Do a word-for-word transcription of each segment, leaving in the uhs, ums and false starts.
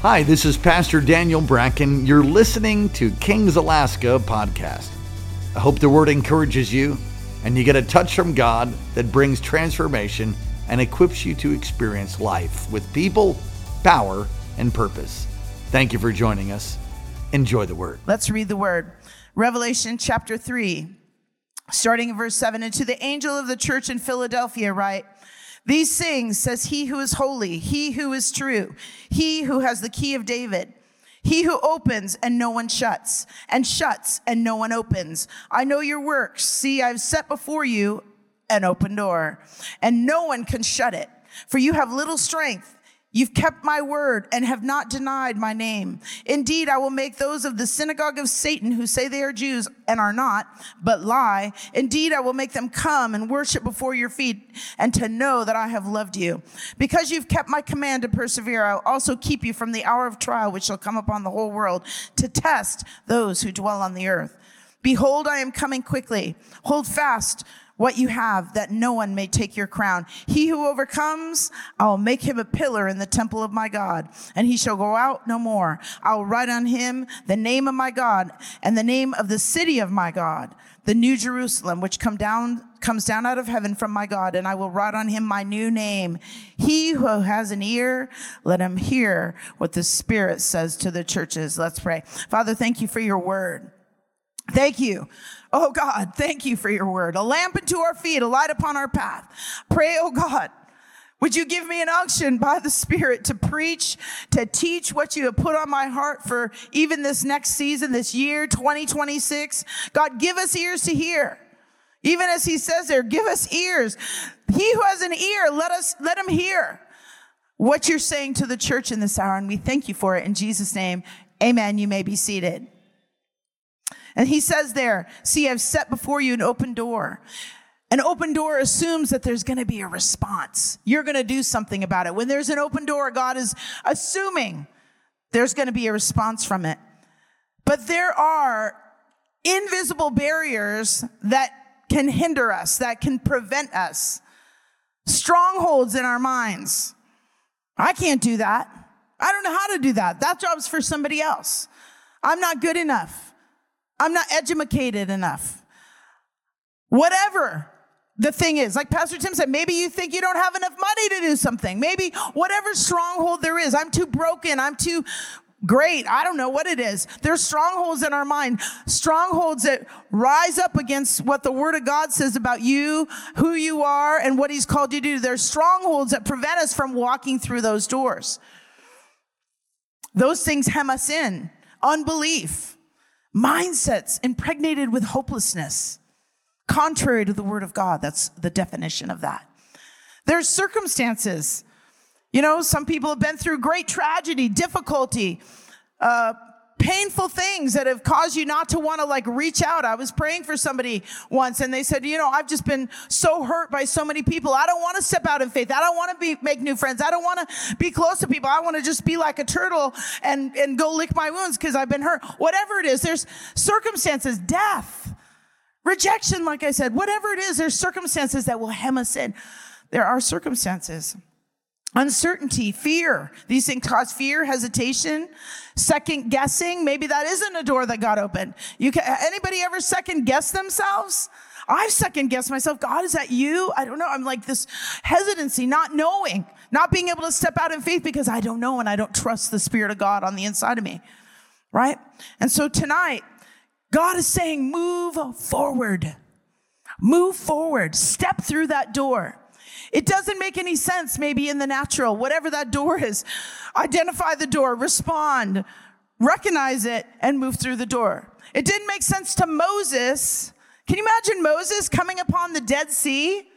Hi, this is Pastor Daniel Bracken. You're listening to Kings Alaska podcast. I hope the word encourages you and you get a touch from God that brings transformation and equips you to experience life with people, power, and purpose. Thank you for joining us. Enjoy the word. Let's read the word. Revelation chapter three, starting in verse seven. And to the angel of the church in Philadelphia write, these things says he who is holy, he who is true, he who has the key of David, he who opens and no one shuts, and shuts and no one opens. I know your works. See, I've set before you an open door, and no one can shut it. For you have little strength. You've kept my word and have not denied my name. Indeed, I will make those of the synagogue of Satan who say they are Jews and are not, but lie. Indeed, I will make them come and worship before your feet and to know that I have loved you. Because you've kept my command to persevere, I will also keep you from the hour of trial which shall come upon the whole world to test those who dwell on the earth. Behold, I am coming quickly. Hold fast what you have, that no one may take your crown. He who overcomes, I will make him a pillar in the temple of my God, and he shall go out no more. I will write on him the name of my God and the name of the city of my God, the new Jerusalem, which come down, comes down out of heaven from my God, and I will write on him my new name. He who has an ear, let him hear what the Spirit says to the churches. Let's pray. Father, thank you for your word. Thank you. Oh God, thank you for your word. A lamp unto our feet, a light upon our path. Pray, oh God, would you give me an unction by the Spirit to preach, to teach what you have put on my heart for even this next season, this year, twenty twenty-six. God, give us ears to hear. Even as he says there, give us ears. He who has an ear, let us, let him hear what you're saying to the church in this hour. And we thank you for it in Jesus' name. Amen. You may be seated. And he says there, see, I've set before you an open door. An open door assumes that there's going to be a response. You're going to do something about it. When there's an open door, God is assuming there's going to be a response from it. But there are invisible barriers that can hinder us, that can prevent us. Strongholds in our minds. I can't do that. I don't know how to do that. That job's for somebody else. I'm not good enough. I'm not educated enough. Whatever the thing is, like Pastor Tim said, maybe you think you don't have enough money to do something. Maybe whatever stronghold there is, I'm too broken, I'm too great. I don't know what it is. There's strongholds in our mind, strongholds that rise up against what the Word of God says about you, who you are, and what He's called you to do. There's strongholds that prevent us from walking through those doors. Those things hem us in. Unbelief. Mindsets impregnated with hopelessness, contrary to the word of God. That's the definition of that. There's circumstances. You know, some people have been through great tragedy, difficulty, uh, painful things that have caused you not to want to like reach out. I was praying for somebody once and they said, you know, I've just been so hurt by so many people. I don't want to step out in faith. I don't want to be, make new friends. I don't want to be close to people. I want to just be like a turtle and, and go lick my wounds because I've been hurt. Whatever it is, there's circumstances, death, rejection, like I said, whatever it is, there's circumstances that will hem us in. There are circumstances. Uncertainty, fear. These things cause fear, hesitation, second guessing. Maybe that isn't a door that got opened. You can, anybody ever second guess themselves? I've second guessed myself. God, is that you? I don't know. I'm like this hesitancy, not knowing, not being able to step out in faith because I don't know and I don't trust the Spirit of God on the inside of me. Right? And so tonight, God is saying, move forward. Move forward. Step through that door. It doesn't make any sense maybe in the natural, whatever that door is. Identify the door, respond, recognize it, and move through the door. It didn't make sense to Moses. Can you imagine Moses coming upon the Dead Sea?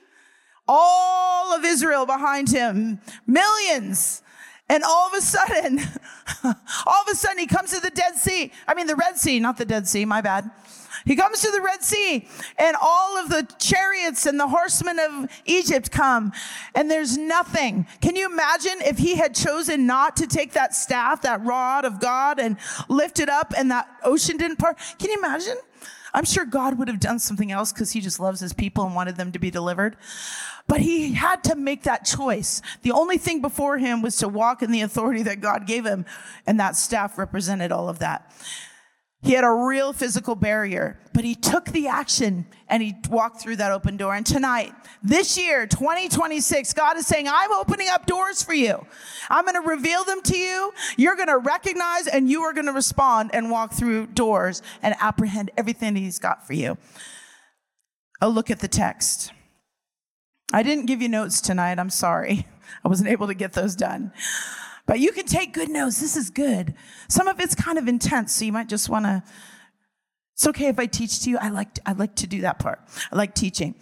All of Israel behind him, millions. And all of a sudden, all of a sudden he comes to the Dead Sea. I mean the Red Sea, not the Dead Sea, my bad. He comes to the Red Sea, and all of the chariots and the horsemen of Egypt come, and there's nothing. Can you imagine if he had chosen not to take that staff, that rod of God, and lift it up, and that ocean didn't part? Can you imagine? I'm sure God would have done something else because he just loves his people and wanted them to be delivered. But he had to make that choice. The only thing before him was to walk in the authority that God gave him, and that staff represented all of that. He had a real physical barrier, but he took the action and he walked through that open door. And tonight, this year, twenty twenty-six, God is saying, I'm opening up doors for you. I'm going to reveal them to you. You're going to recognize and you are going to respond and walk through doors and apprehend everything he's got for you. A look at the text. I didn't give you notes tonight. I'm sorry. I wasn't able to get those done. But you can take good notes. This is good. Some of it's kind of intense, so you might just want to, it's okay if I teach to you. I like, I like to do that part. I like teaching.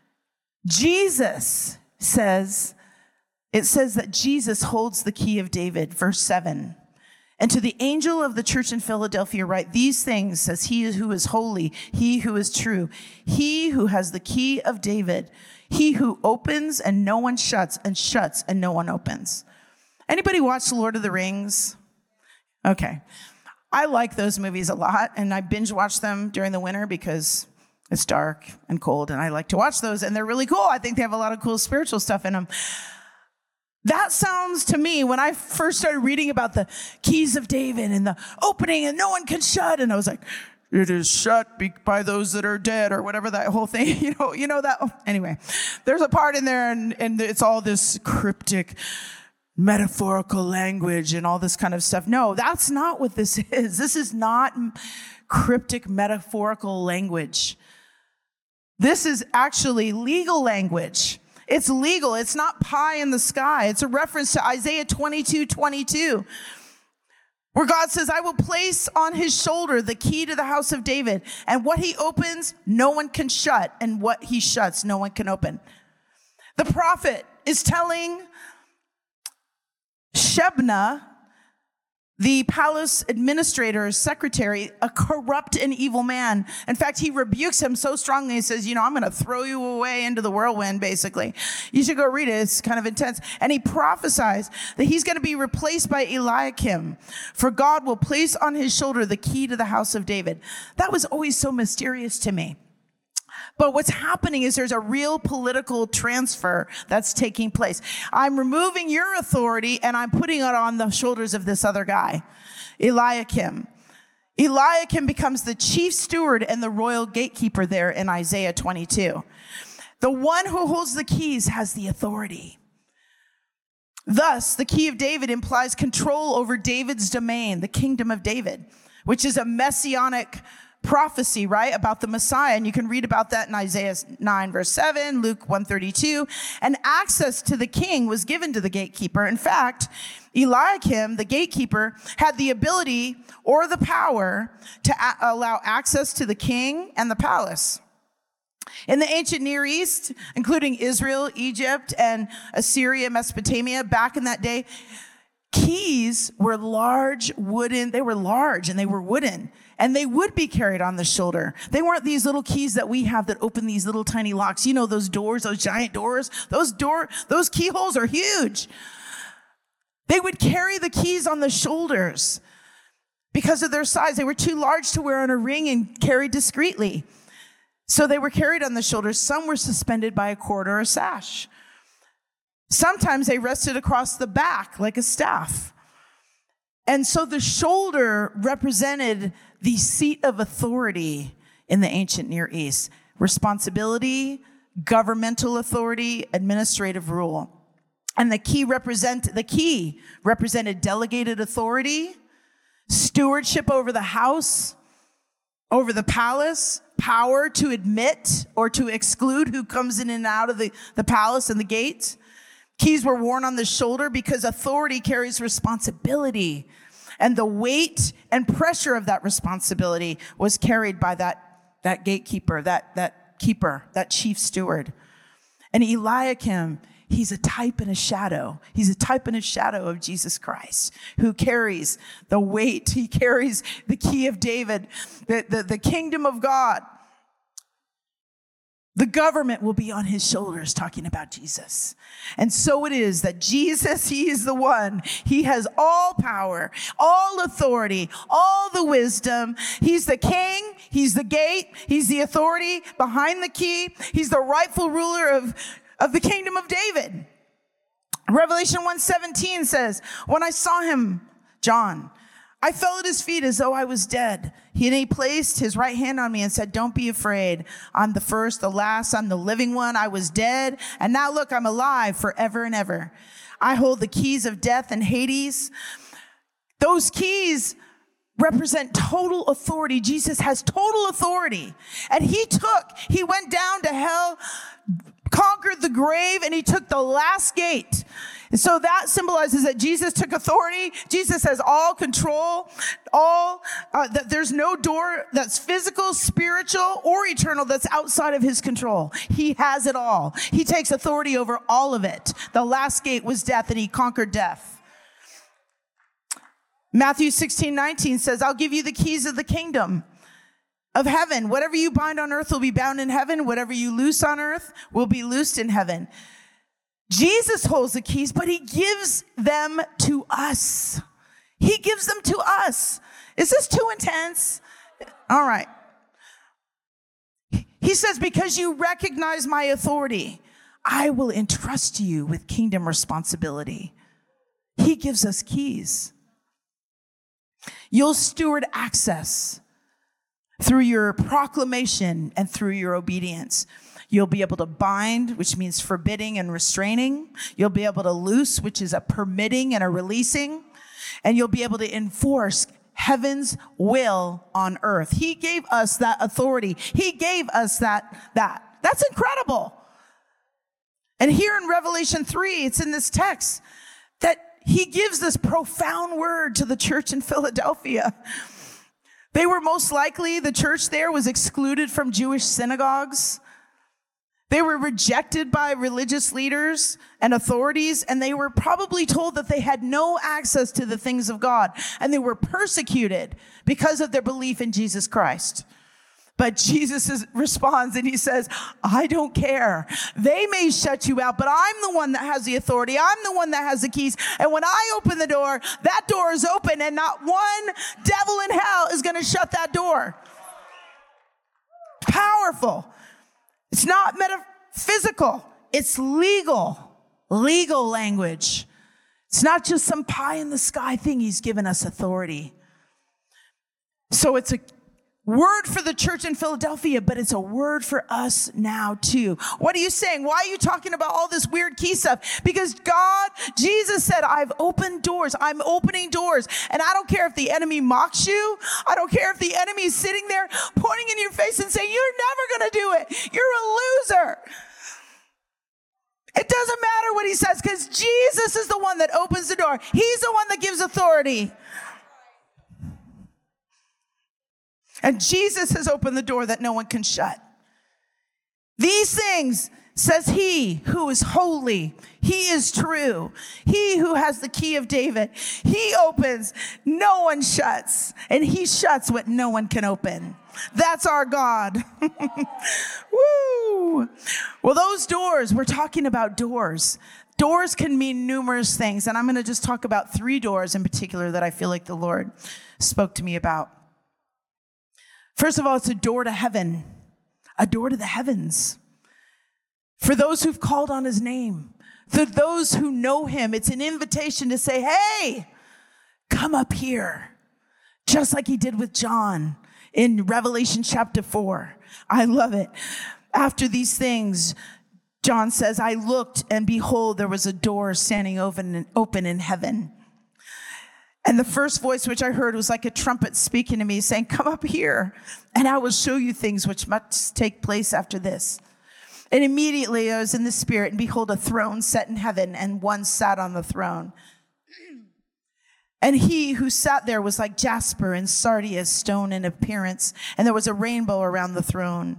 Jesus says, it says that Jesus holds the key of David, verse seven. And to the angel of the church in Philadelphia write, these things says he who is holy, he who is true, he who has the key of David, he who opens and no one shuts, and shuts and no one opens. Anybody watch The Lord of the Rings? Okay. I like those movies a lot, and I binge watch them during the winter because it's dark and cold, and I like to watch those, and they're really cool. I think they have a lot of cool spiritual stuff in them. That sounds to me, when I first started reading about the keys of David and the opening and no one can shut, and I was like, it is shut by those that are dead, or whatever that whole thing, you know, you know that. Anyway, there's a part in there, and, and it's all this cryptic metaphorical language and all this kind of stuff. No, that's not what this is. This is not cryptic metaphorical language. This is actually legal language. It's legal. It's not pie in the sky. It's a reference to Isaiah twenty-two twenty-two, where God says, I will place on his shoulder the key to the house of David, and what he opens, no one can shut, and what he shuts, no one can open. The prophet is telling Shebna, the palace administrator, secretary, a corrupt and evil man. In fact, he rebukes him so strongly. He says, you know, I'm going to throw you away into the whirlwind, basically. You should go read it. It's kind of intense. And he prophesies that he's going to be replaced by Eliakim, for God will place on his shoulder the key to the house of David. That was always so mysterious to me. But what's happening is there's a real political transfer that's taking place. I'm removing your authority and I'm putting it on the shoulders of this other guy, Eliakim. Eliakim becomes the chief steward and the royal gatekeeper there in Isaiah twenty-two. The one who holds the keys has the authority. Thus, the key of David implies control over David's domain, the kingdom of David, which is a messianic prophecy, right, about the Messiah. And you can read about that in Isaiah nine, verse seven, Luke one thirty-two. And access to the king was given to the gatekeeper. In fact, Eliakim, the gatekeeper, had the ability or the power to a- allow access to the king and the palace. In the ancient Near East, including Israel, Egypt, and Assyria, Mesopotamia, back in that day, keys were large wooden, they were large and they were wooden. And they would be carried on the shoulder. They weren't these little keys that we have that open these little tiny locks. You know, those doors, those giant doors, those door, those keyholes are huge. They would carry the keys on the shoulders because of their size. They were too large to wear on a ring and carry discreetly. So they were carried on the shoulders. Some were suspended by a cord or a sash. Sometimes they rested across the back like a staff. And so the shoulder represented the seat of authority in the ancient Near East. Responsibility, governmental authority, administrative rule. And the key represent the key represented delegated authority, stewardship over the house, over the palace, power to admit or to exclude who comes in and out of the, the palace and the gates. Keys were worn on the shoulder because authority carries responsibility. And the weight and pressure of that responsibility was carried by that, that gatekeeper, that, that keeper, that chief steward. And Eliakim, he's a type and a shadow. He's a type and a shadow of Jesus Christ, who carries the weight. He carries the key of David, the, the, the kingdom of God. The government will be on his shoulders, talking about Jesus. And so it is that Jesus, he is the one. He has all power, all authority, all the wisdom. He's the king. He's the gate. He's the authority behind the key. He's the rightful ruler of, of the kingdom of David. Revelation one seventeen says, when I saw him, John, I fell at his feet as though I was dead. He, and he placed his right hand on me and said, don't be afraid. I'm the first, the last, I'm the living one. I was dead, and now look, I'm alive forever and ever. I hold the keys of death and Hades. Those keys represent total authority. Jesus has total authority. And he took, he went down to hell, conquered the grave, and he took the last gate. And so that symbolizes that Jesus took authority. Jesus has all control, all, uh, that there's no door that's physical, spiritual, or eternal that's outside of his control. He has it all. He takes authority over all of it. The last gate was death, and he conquered death. Matthew sixteen nineteen says, I'll give you the keys of the kingdom of heaven. Whatever you bind on earth will be bound in heaven. Whatever you loose on earth will be loosed in heaven. Jesus holds the keys, but he gives them to us. He gives them to us. Is this too intense? All right. He says, because you recognize my authority, I will entrust you with kingdom responsibility. He gives us keys. You'll steward access through your proclamation and through your obedience. You'll be able to bind, which means forbidding and restraining. You'll be able to loose, which is a permitting and a releasing. And you'll be able to enforce heaven's will on earth. He gave us that authority. He gave us that, that. That's incredible. And here in Revelation three, it's in this text that he gives this profound word to the church in Philadelphia. They were most likely, the church there was excluded from Jewish synagogues. They were rejected by religious leaders and authorities, and they were probably told that they had no access to the things of God, and they were persecuted because of their belief in Jesus Christ. But Jesus is, responds and he says, I don't care. They may shut you out, but I'm the one that has the authority. I'm the one that has the keys. And when I open the door, that door is open, and not one devil in hell is going to shut that door. Powerful. It's not metaphysical. It's legal. Legal language. It's not just some pie in the sky thing. He's given us authority. So it's a word for the church in Philadelphia, but it's a word for us now too. What are you saying? Why are you talking about all this weird key stuff? Because God, Jesus said, I've opened doors. I'm opening doors. And I don't care if the enemy mocks you. I don't care if the enemy is sitting there pointing in your face and saying, you're never going to do it. You're a loser. It doesn't matter what he says, because Jesus is the one that opens the door. He's the one that gives authority. And Jesus has opened the door that no one can shut. These things says he who is holy. He is true. He who has the key of David. He opens, no one shuts. And he shuts what no one can open. That's our God. Woo! Well, those doors, we're talking about doors. Doors can mean numerous things. And I'm going to just talk about three doors in particular that I feel like the Lord spoke to me about. First of all, it's a door to heaven, a door to the heavens. For those who've called on his name, for those who know him, it's an invitation to say, hey, come up here. Just like he did with John in Revelation chapter four. I love it. After these things, John says, I looked and behold, there was a door standing open, open in heaven. And the first voice which I heard was like a trumpet speaking to me, saying, come up here, and I will show you things which must take place after this. And immediately I was in the spirit, and behold, a throne set in heaven, and one sat on the throne. And he who sat there was like jasper and sardius stone in appearance, and there was a rainbow around the throne.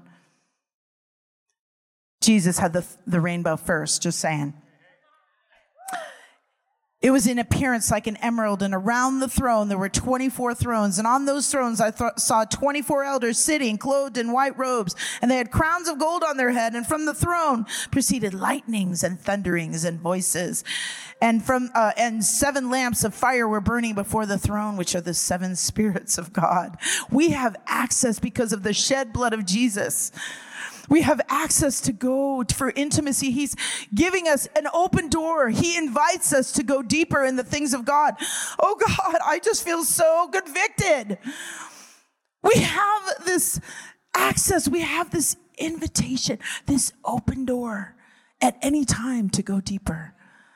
Jesus had the, the rainbow first, just saying. It was in appearance like an emerald, and around the throne there were twenty-four thrones, and on those thrones I th- saw twenty-four elders sitting, clothed in white robes, and they had crowns of gold on their head, and from the throne proceeded lightnings and thunderings and voices, and from uh, and seven lamps of fire were burning before the throne, which are the seven spirits of God. We have access because of the shed blood of Jesus. We have access to go for intimacy. He's giving us an open door. He invites us to go deeper in the things of God. Oh God, I just feel so convicted. We have this access. We have this invitation, this open door at any time to go deeper.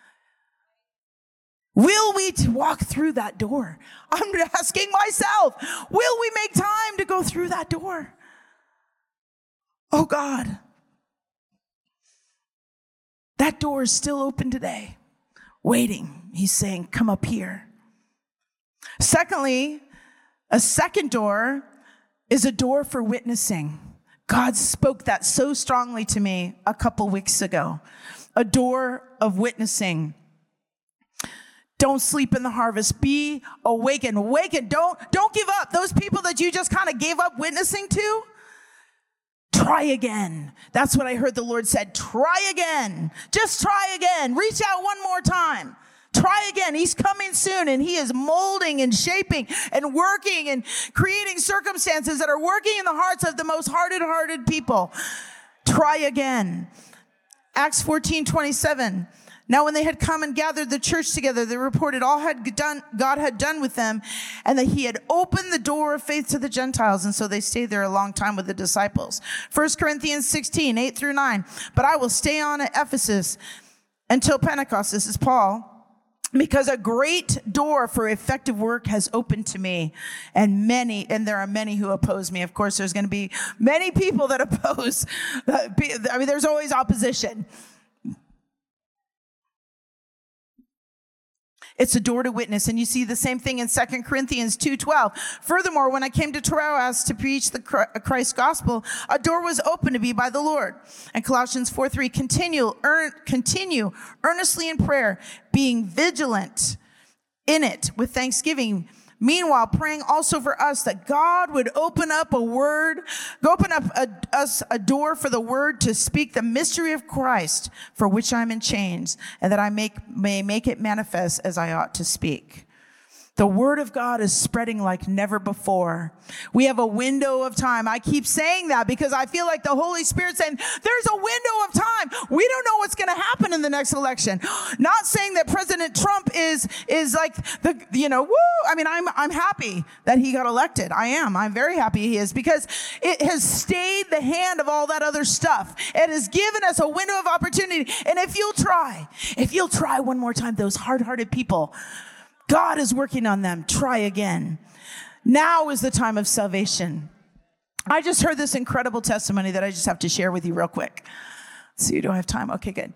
Will we walk through that door? I'm asking myself, will we make time to go through that door? Oh God, that door is still open today, waiting. He's saying, come up here. Secondly, a second door is a door for witnessing. God spoke that so strongly to me a couple weeks ago. A door of witnessing. Don't sleep in the harvest. Be awakened. Awaken. Don't, don't give up. Those people that you just kind of gave up witnessing to, try again. That's what I heard the Lord said. Try again. Just try again. Reach out one more time. Try again. He's coming soon, and he is molding and shaping and working and creating circumstances that are working in the hearts of the most hardened-hearted people. Try again. Acts fourteen twenty-seven. Now when they had come and gathered the church together, they reported all had done, God had done with them, and that he had opened the door of faith to the Gentiles. And so they stayed there a long time with the disciples. First Corinthians sixteen, eight through nine. But I will stay on at Ephesus until Pentecost. This is Paul. Because a great door for effective work has opened to me, and many, and there are many who oppose me. Of course, there's going to be many people that oppose. I mean, there's always opposition. It's a door to witness. And you see the same thing in Second Corinthians two twelve. Furthermore, when I came to Troas to preach the Christ gospel, a door was opened to me by the Lord. And Colossians four three, continue, earn, continue earnestly in prayer, being vigilant in it with thanksgiving. Meanwhile, praying also for us that God would open up a word, open up a, us a door for the word to speak the mystery of Christ, for which I'm in chains, and that I make, may make it manifest as I ought to speak. The word of God is spreading like never before. We have a window of time. I keep saying that because I feel like the Holy Spirit saying there's a window of time. We don't know what's going to happen in the next election. Not saying that President Trump is, is like the, you know, woo. I mean, I'm, I'm happy that he got elected. I am. I'm very happy he is, because it has stayed the hand of all that other stuff. It has given us a window of opportunity. And if you'll try, if you'll try one more time, those hard-hearted people, God is working on them. Try again. Now is the time of salvation. I just heard this incredible testimony that I just have to share with you real quick. Let's see, do I have time? Okay, good.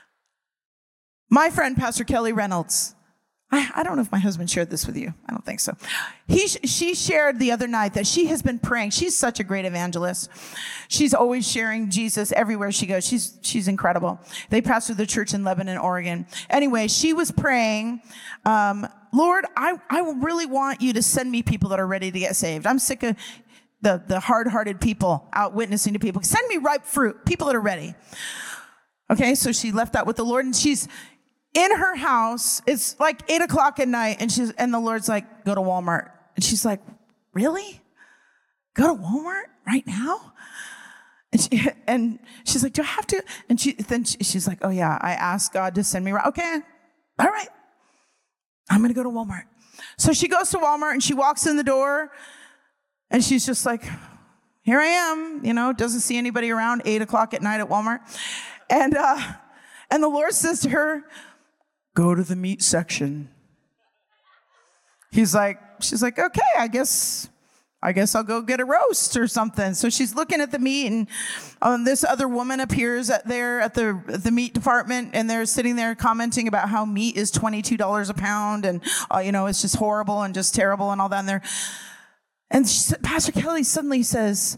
My friend, Pastor Kelly Reynolds, I, I don't know if my husband shared this with you. I don't think so. He, she shared the other night that she has been praying. She's such a great evangelist. She's always sharing Jesus everywhere she goes. She's, she's incredible. They pastor the church in Lebanon, Oregon. Anyway, she was praying, um, Lord, I, I really want you to send me people that are ready to get saved. I'm sick of the, the hard-hearted people out witnessing to people. Send me ripe fruit, people that are ready. Okay, so she left that with the Lord, and she's in her house. It's like eight o'clock at night, and she's and the Lord's like, go to Walmart. And she's like, really? Go to Walmart right now? And, she, and she's like, do I have to? And she then she, she's like, oh yeah, I asked God to send me. Okay, all right. I'm going to go to Walmart. So she goes to Walmart, and she walks in the door, and she's just like, here I am, you know, doesn't see anybody around, eight o'clock at night at Walmart. And, uh, and the Lord says to her, go to the meat section. He's like, she's like, okay, I guess, I guess I'll go get a roast or something. So she's looking at the meat, and um, this other woman appears at there at the the meat department, and they're sitting there commenting about how meat is twenty-two dollars a pound, and uh, you know, it's just horrible and just terrible and all that. And there, and she, Pastor Kelly suddenly says,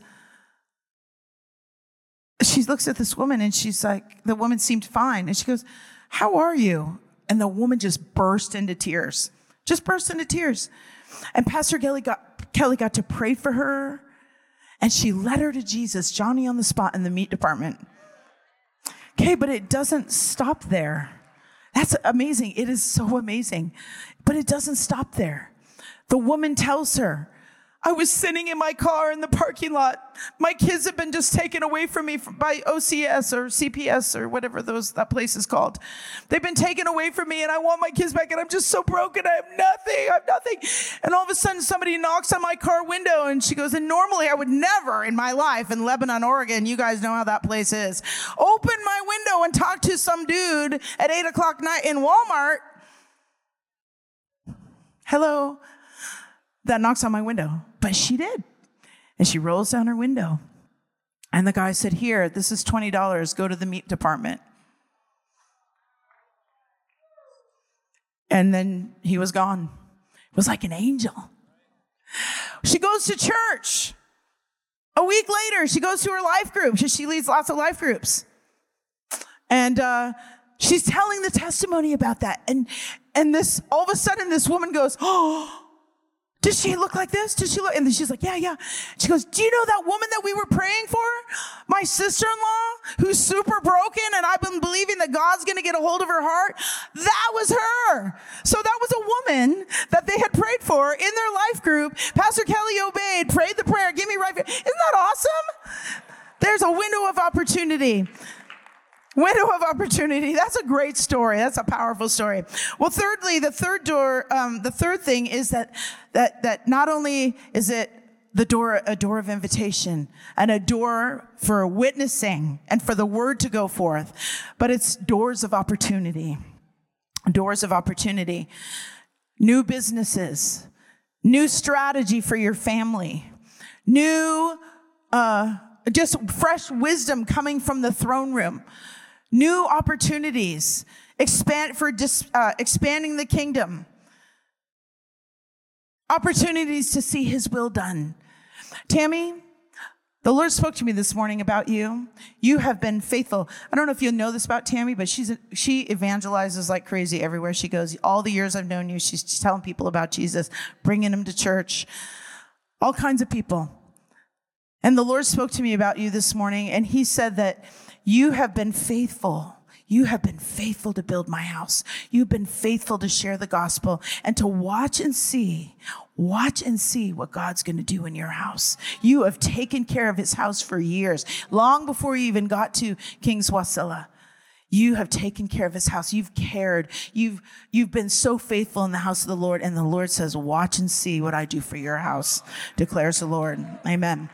she looks at this woman, and she's like, the woman seemed fine, and she goes, how are you? And the woman just burst into tears, just burst into tears. And Pastor Kelly got, Kelly got to pray for her. And she led her to Jesus, Johnny on the spot in the meat department. Okay, but it doesn't stop there. That's amazing. It is so amazing. But it doesn't stop there. The woman tells her, I was sitting in my car in the parking lot. My kids have been just taken away from me by O C S or C P S or whatever those that place is called. They've been taken away from me, and I want my kids back, and I'm just so broken. I have nothing. I have nothing. And all of a sudden, somebody knocks on my car window, and she goes, and normally I would never in my life in Lebanon, Oregon, you guys know how that place is, open my window and talk to some dude at eight o'clock night in Walmart. Hello. That knocks on my window. But she did. And she rolls down her window. And the guy said, here, this is twenty dollars. Go to the meat department. And then he was gone. It was like an angel. She goes to church. A week later, she goes to her life group. She leads lots of life groups. And uh, she's telling the testimony about that. And, and this, all of a sudden, this woman goes, oh, does she look like this? Does she look? And then she's like, yeah, yeah. She goes, do you know that woman that we were praying for? My sister-in-law, who's super broken, and I've been believing that God's going to get a hold of her heart. That was her. So that was a woman that they had prayed for in their life group. Pastor Kelly obeyed, prayed the prayer, give me right. Isn't that awesome? There's a window of opportunity. Window of opportunity. That's a great story. That's a powerful story. Well, thirdly, the third door, um, the third thing is that, that, that not only is it the door, a door of invitation and a door for witnessing and for the word to go forth, but it's doors of opportunity. Doors of opportunity. New businesses, new strategy for your family, new, uh, just fresh wisdom coming from the throne room. New opportunities, expand for dis, uh, expanding the kingdom. Opportunities to see his will done. Tammy, the Lord spoke to me this morning about you. You have been faithful. I don't know if you know this about Tammy, but she's a, she evangelizes like crazy everywhere she goes. All the years I've known you, she's telling people about Jesus, bringing them to church, all kinds of people. And the Lord spoke to me about you this morning, and he said that you have been faithful. You have been faithful to build my house. You've been faithful to share the gospel and to watch and see, watch and see what God's going to do in your house. You have taken care of his house for years, long before you even got to King's Wasilla. You have taken care of his house. You've cared. You've, you've been so faithful in the house of the Lord. And the Lord says, watch and see what I do for your house, declares the Lord. Amen.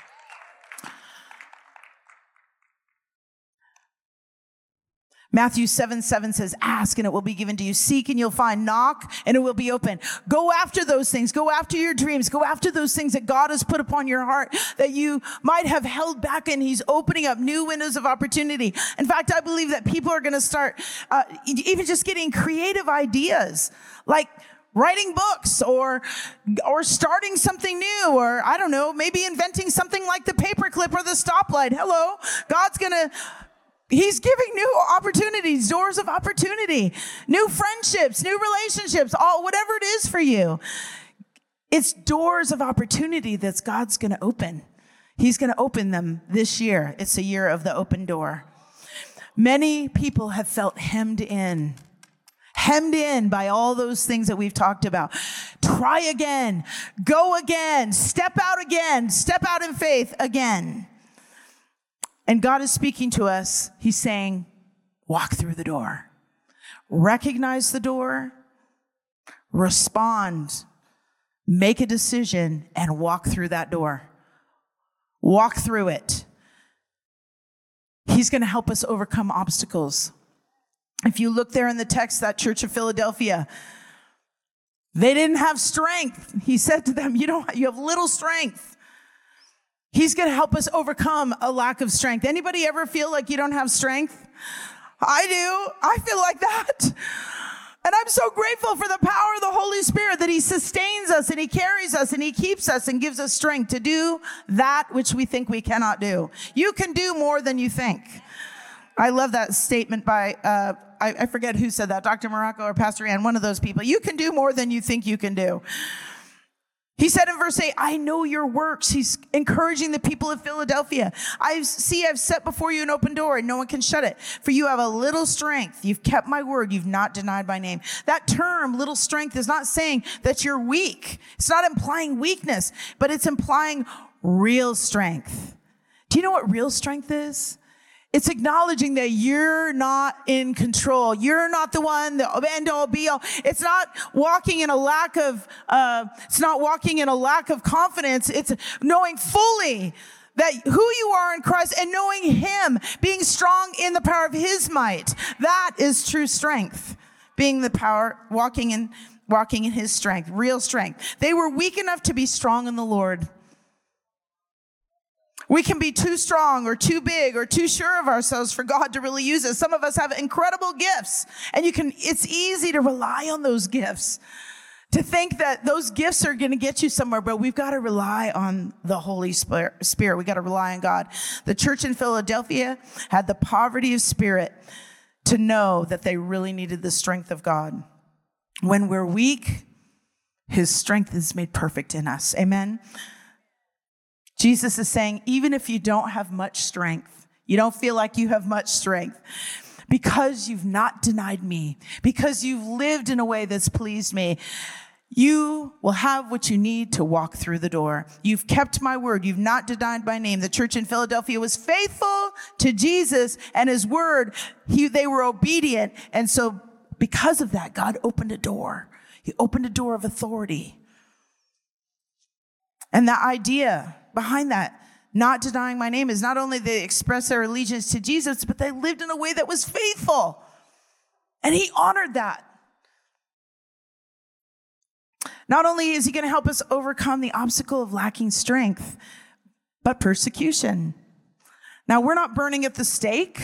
Matthew seven seven says, ask and it will be given to you. Seek and you'll find. Knock and it will be open. Go after those things. Go after your dreams. Go after those things that God has put upon your heart that you might have held back, and he's opening up new windows of opportunity. In fact, I believe that people are going to start uh, even just getting creative ideas, like writing books or or starting something new, or I don't know, maybe inventing something like the paperclip or the stoplight. Hello, God's going to He's giving new opportunities, doors of opportunity, new friendships, new relationships, all whatever it is for you. It's doors of opportunity that God's going to open. He's going to open them this year. It's a year of the open door. Many people have felt hemmed in, hemmed in by all those things that we've talked about. Try again, go again, step out again, step out in faith again. And God is speaking to us. He's saying, walk through the door. Recognize the door. Respond. Make a decision and walk through that door. Walk through it. He's going to help us overcome obstacles. If you look there in the text, that church of Philadelphia, they didn't have strength. He said to them, you don't, you have little strength. He's going to help us overcome a lack of strength. Anybody ever feel like you don't have strength? I do. I feel like that. And I'm so grateful for the power of the Holy Spirit that he sustains us and he carries us and he keeps us and gives us strength to do that which we think we cannot do. You can do more than you think. I love that statement by uh, I, I forget who said that, Doctor Morocco or Pastor Ann, one of those people. You can do more than you think you can do. He said in verse eight, I know your works. He's encouraging the people of Philadelphia. I see I've set before you an open door and no one can shut it. For you have a little strength. You've kept my word. You've not denied my name. That term, little strength, is not saying that you're weak. It's not implying weakness, but it's implying real strength. Do you know what real strength is? It's acknowledging that you're not in control. You're not the one, the end all be all. It's not walking in a lack of, uh, it's not walking in a lack of confidence. It's knowing fully that who you are in Christ and knowing him, being strong in the power of his might. That is true strength. Being the power, walking in, walking in his strength, real strength. They were weak enough to be strong in the Lord. We can be too strong or too big or too sure of ourselves for God to really use us. Some of us have incredible gifts, and you can, it's easy to rely on those gifts, to think that those gifts are going to get you somewhere, but we've got to rely on the Holy Spirit. We've got to rely on God. The church in Philadelphia had the poverty of spirit to know that they really needed the strength of God. When we're weak, his strength is made perfect in us. Amen. Jesus is saying, even if you don't have much strength, you don't feel like you have much strength, because you've not denied me, because you've lived in a way that's pleased me, you will have what you need to walk through the door. You've kept my word. You've not denied my name. The church in Philadelphia was faithful to Jesus and his word. He, they were obedient. And so because of that, God opened a door. He opened a door of authority. And the idea behind that, not denying my name, is not only they express their allegiance to Jesus, but they lived in a way that was faithful. And he honored that. Not only is he going to help us overcome the obstacle of lacking strength, but persecution. Now, we're not burning at the stake.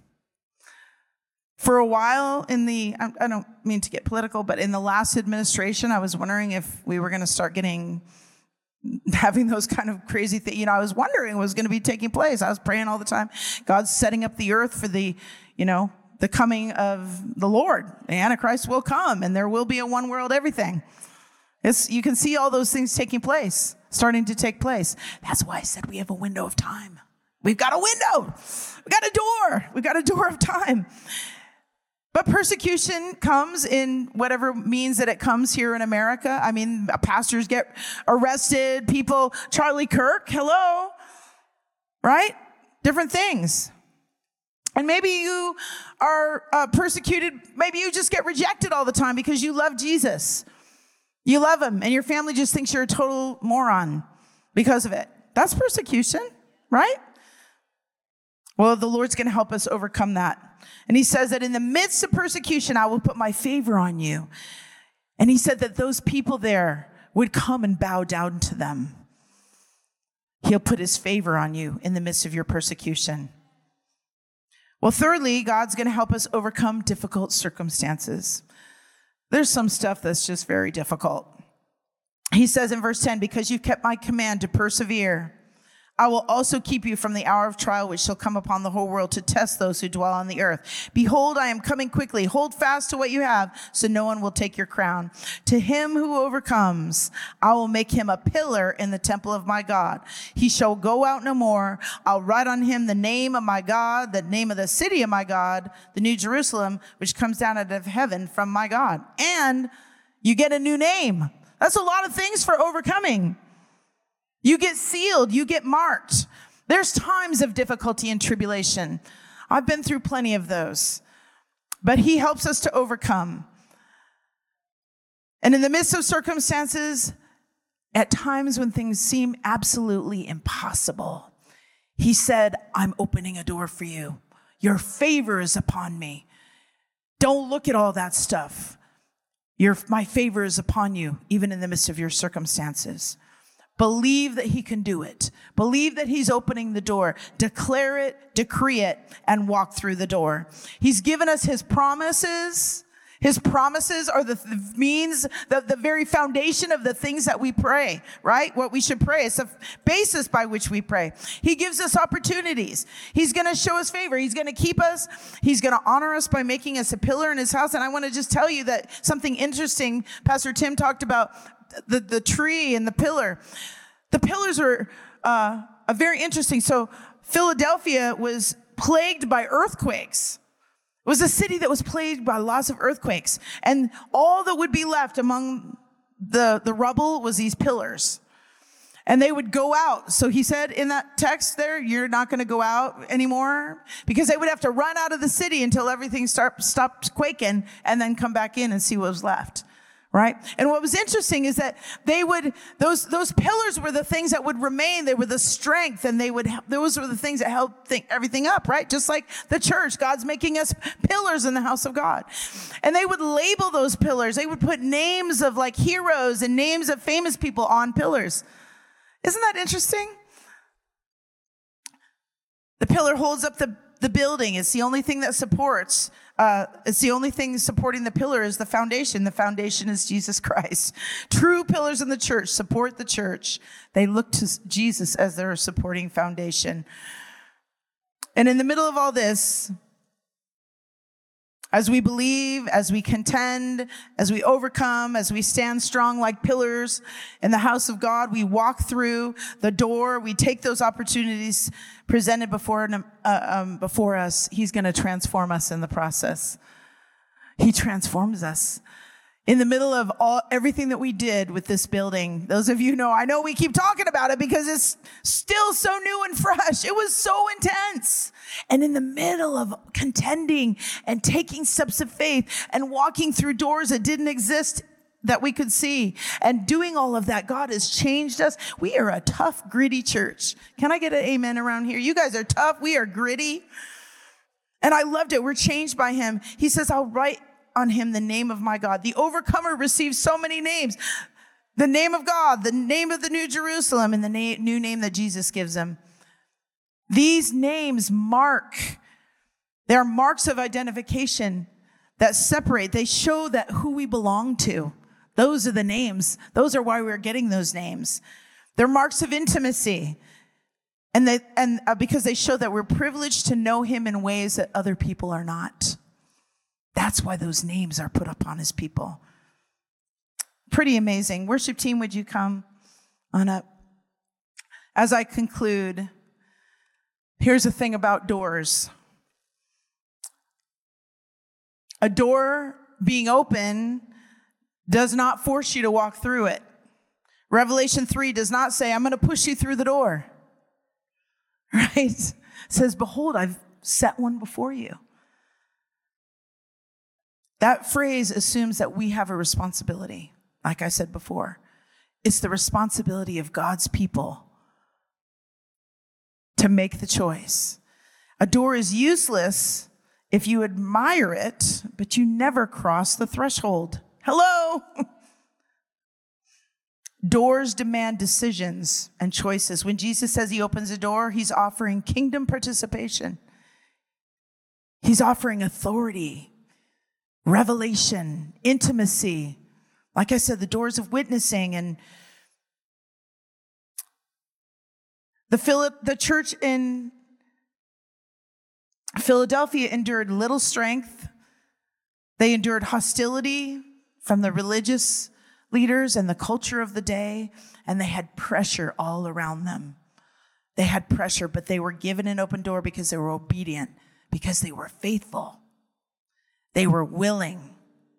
For a while in the, I don't mean to get political, but in the last administration, I was wondering if we were going to start getting having those kind of crazy things. You know, I was wondering what was going to be taking place. I was praying all the time. God's setting up the earth for the, you know, the coming of the Lord. The Antichrist will come and there will be a one world everything. It's, you can see all those things taking place, starting to take place. That's why I said we have a window of time. We've got a window. We've got a door. We've got a door of time. But persecution comes in whatever means that it comes here in America. I mean, pastors get arrested, people, Charlie Kirk, hello, right? Different things. And maybe you are uh, persecuted. Maybe you just get rejected all the time because you love Jesus. You love him, and your family just thinks you're a total moron because of it. That's persecution, right? Well, the Lord's going to help us overcome that. And he says that in the midst of persecution, I will put my favor on you. And he said that those people there would come and bow down to them. He'll put his favor on you in the midst of your persecution. Well, thirdly, God's going to help us overcome difficult circumstances. There's some stuff that's just very difficult. He says in verse ten, because you've kept my command to persevere, I will also keep you from the hour of trial which shall come upon the whole world to test those who dwell on the earth. Behold, I am coming quickly. Hold fast to what you have, so no one will take your crown. To him who overcomes, I will make him a pillar in the temple of my God. He shall go out no more. I'll write on him the name of my God, the name of the city of my God, the New Jerusalem, which comes down out of heaven from my God. And you get a new name. That's a lot of things for overcoming. You get sealed. You get marked. There's times of difficulty and tribulation. I've been through plenty of those. But he helps us to overcome. And in the midst of circumstances, at times when things seem absolutely impossible, he said, I'm opening a door for you. Your favor is upon me. Don't look at all that stuff. Your, my favor is upon you, even in the midst of your circumstances. Believe that he can do it. Believe that he's opening the door. Declare it, decree it, and walk through the door. He's given us his promises, His promises are the th- means, the, the very foundation of the things that we pray, right? What we should pray. It's the basis by which we pray. He gives us opportunities. He's going to show us favor. He's going to keep us. He's going to honor us by making us a pillar in his house. And I want to just tell you that something interesting. Pastor Tim talked about the, the tree and the pillar. The pillars are uh, a very interesting. So Philadelphia was plagued by earthquakes. It was a city that was plagued by lots of earthquakes. And all that would be left among the, the rubble was these pillars. And they would go out. So he said in that text there, you're not going to go out anymore, because they would have to run out of the city until everything start, stopped quaking and then come back in and see what was left. Right? And what was interesting is that they would, those, those pillars were the things that would remain. They were the strength, and they would, those were the things that held think, everything up, right? Just like the church, God's making us pillars in the house of God. And they would label those pillars. They would put names of like heroes and names of famous people on pillars. Isn't that interesting? The pillar holds up the, the building. It's the only thing that supports. Uh, it's the only thing supporting the pillar is the foundation. The foundation is Jesus Christ. True pillars in the church support the church. They look to Jesus as their supporting foundation. And in the middle of all this, as we believe, as we contend, as we overcome, as we stand strong like pillars in the house of God, we walk through the door. We take those opportunities presented before, uh, um, before us. He's going to transform us in the process. He transforms us. In the middle of all everything that we did with this building, those of you know, I know we keep talking about it because it's still so new and fresh. It was so intense. And in the middle of contending and taking steps of faith and walking through doors that didn't exist that we could see and doing all of that, God has changed us. We are a tough, gritty church. Can I get an amen around here? You guys are tough. We are gritty. And I loved it. We're changed by him. He says, I'll write on him the name of my God. The overcomer receives so many names. The name of God, the name of the New Jerusalem, and the na- new name that Jesus gives him. These names mark, they're marks of identification that separate. They show that who we belong to. Those are the names. Those are why we're getting those names. They're marks of intimacy. And they, and uh, because they show that we're privileged to know him in ways that other people are not. That's why those names are put upon his people. Pretty amazing. Worship team, would you come on up? As I conclude, here's the thing about doors. A door being open does not force you to walk through it. Revelation three does not say, I'm going to push you through the door. Right? It says, behold, I've set one before you. That phrase assumes that we have a responsibility. Like I said before, it's the responsibility of God's people to make the choice. A door is useless if you admire it, but you never cross the threshold. Hello? Doors demand decisions and choices. When Jesus says he opens a door, he's offering kingdom participation. He's offering authority, revelation, intimacy. Like I said, the doors of witnessing. And the Philip, the church in Philadelphia endured little strength. They endured hostility from the religious leaders and the culture of the day, and they had pressure all around them. They had pressure, but they were given an open door because they were obedient, because they were faithful. They were willing.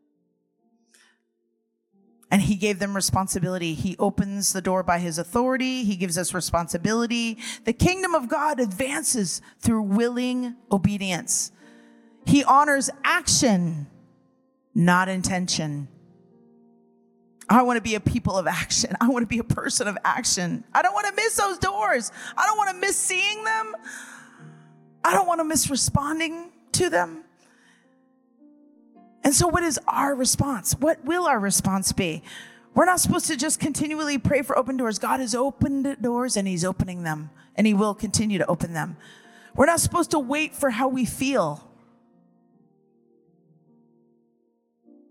And he gave them responsibility. He opens the door by his authority. He gives us responsibility. The kingdom of God advances through willing obedience. He honors action, not intention. I want to be a people of action. I want to be a person of action. I don't want to miss those doors. I don't want to miss seeing them. I don't want to miss responding to them. And so what is our response? What will our response be? We're not supposed to just continually pray for open doors. God has opened doors and he's opening them, and he will continue to open them. We're not supposed to wait for how we feel.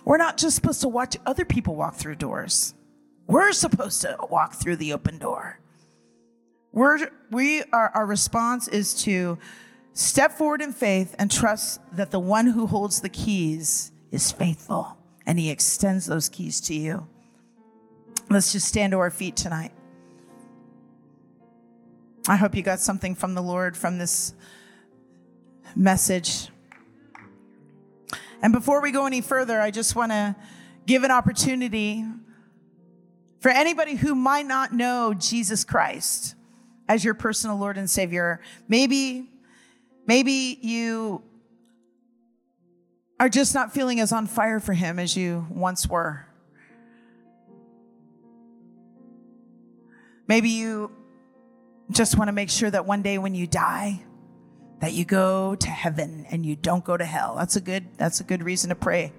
We're not just supposed to watch other people walk through doors. We're supposed to walk through the open door. We're, we are, our response is to step forward in faith and trust that the one who holds the keys is faithful, and he extends those keys to you. Let's just stand to our feet tonight. I hope you got something from the Lord from this message. And before we go any further, I just want to give an opportunity for anybody who might not know Jesus Christ as your personal Lord and Savior. Maybe, maybe you are just not feeling as on fire for him as you once were. Maybe you just want to make sure that one day when you die, that you go to heaven and you don't go to hell. That's a good, that's a good reason to pray.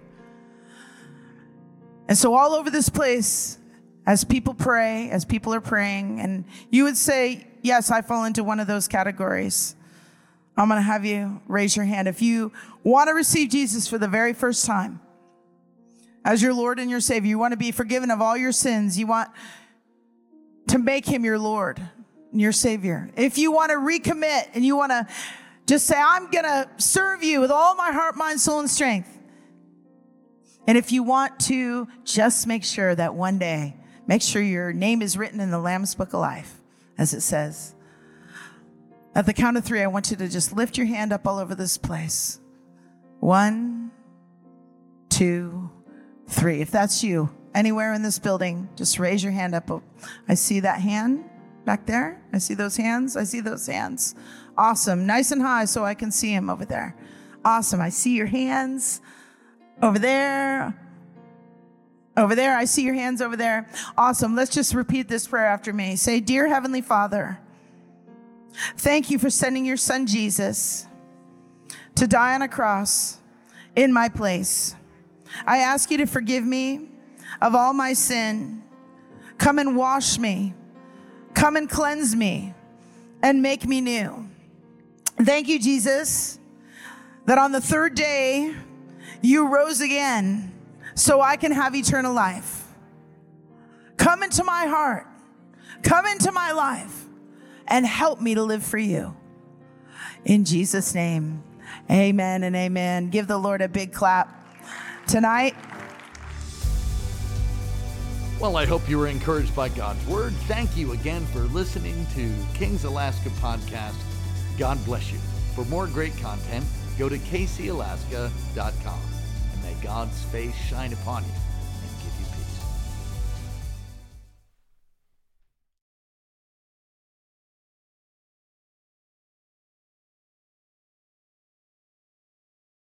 And so all over this place, as people pray, as people are praying, and you would say, yes, I fall into one of those categories, I'm going to have you raise your hand. If you want to receive Jesus for the very first time as your Lord and your Savior, you want to be forgiven of all your sins, you want to make him your Lord and your Savior. If you want to recommit and you want to just say, I'm going to serve you with all my heart, mind, soul, and strength. And if you want to just make sure that one day, make sure your name is written in the Lamb's Book of Life, as it says. At the count of three, I want you to just lift your hand up all over this place. One, two, three. If that's you, anywhere in this building, just raise your hand up. I see that hand back there. I see those hands. I see those hands. Awesome. Nice and high so I can see him over there. Awesome. I see your hands over there. Over there. I see your hands over there. Awesome. Let's just repeat this prayer after me. Say, Dear Heavenly Father, thank you for sending your son Jesus to die on a cross in my place. I ask you to forgive me of all my sin. Come and wash me. Come and cleanse me and make me new. Thank you, Jesus, that on the third day you rose again so I can have eternal life. Come into my heart. Come into my life and help me to live for you. In Jesus' name, amen and amen. Give the Lord a big clap tonight. Well, I hope you were encouraged by God's word. Thank you again for listening to Kings Alaska Podcast. God bless you. For more great content, go to k c alaska dot com, and may God's face shine upon you.